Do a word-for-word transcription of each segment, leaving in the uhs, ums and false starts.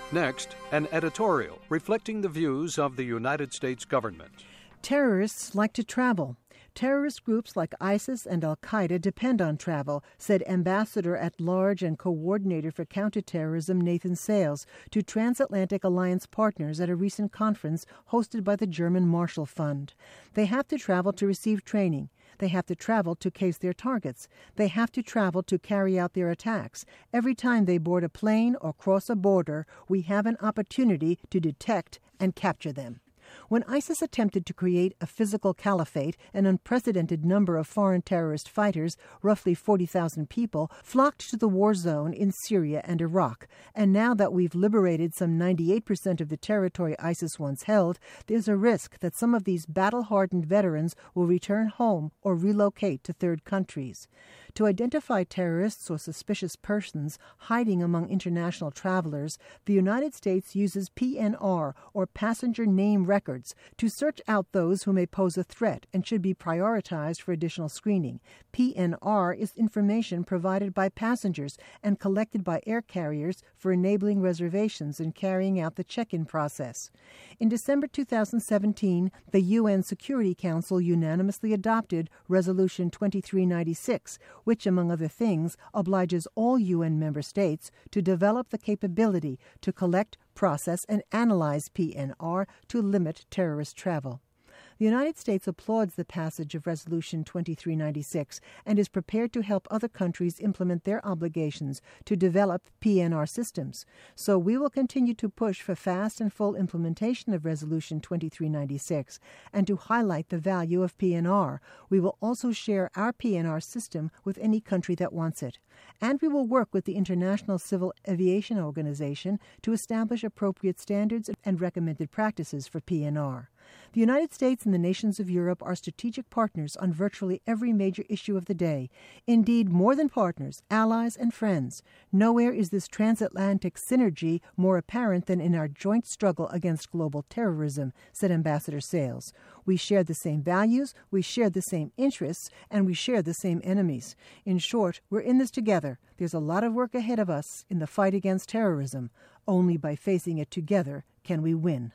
Next, an editorial reflecting the views of the United States government. Terrorists like to travel. Terrorist groups like ISIS and al-Qaeda depend on travel, said Ambassador at Large and Coordinator for Counterterrorism Nathan Sales to Transatlantic Alliance partners at a recent conference hosted by the German Marshall Fund. They have to travel to receive training. They have to travel to case their targets. They have to travel to carry out their attacks. Every time they board a plane or cross a border, we have an opportunity to detect and capture them. When ISIS attempted to create a physical caliphate, an unprecedented number of foreign terrorist fighters, roughly forty thousand people, flocked to the war zone in Syria and Iraq. And now that we've liberated some ninety-eight percent of the territory ISIS once held, there's a risk that some of these battle-hardened veterans will return home or relocate to third countries. To identify terrorists or suspicious persons hiding among international travelers, the United States uses P N R, or Passenger Name Records, to search out those who may pose a threat and should be prioritized for additional screening. P N R is information provided by passengers and collected by air carriers for enabling reservations and carrying out the check-in process. In December two thousand seventeen, the U N Security Council unanimously adopted Resolution twenty-three ninety-six, which, among other things, obliges all U N member states to develop the capability to collect, process, and analyze P N R to limit terrorist travel. The United States applauds the passage of Resolution twenty-three ninety-six and is prepared to help other countries implement their obligations to develop P N R systems. So we will continue to push for fast and full implementation of Resolution twenty-three ninety-six and to highlight the value of P N R. We will also share our P N R system with any country that wants it. And we will work with the International Civil Aviation Organization to establish appropriate standards and recommended practices for P N R. The United States and the nations of Europe are strategic partners on virtually every major issue of the day. Indeed, more than partners, allies, and friends. Nowhere is this transatlantic synergy more apparent than in our joint struggle against global terrorism, said Ambassador Sales. We share the same values, we share the same interests, and we share the same enemies. In short, we're in this together. There's a lot of work ahead of us in the fight against terrorism. Only by facing it together can we win.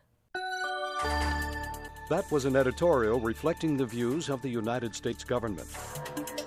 That was an editorial reflecting the views of the United States government.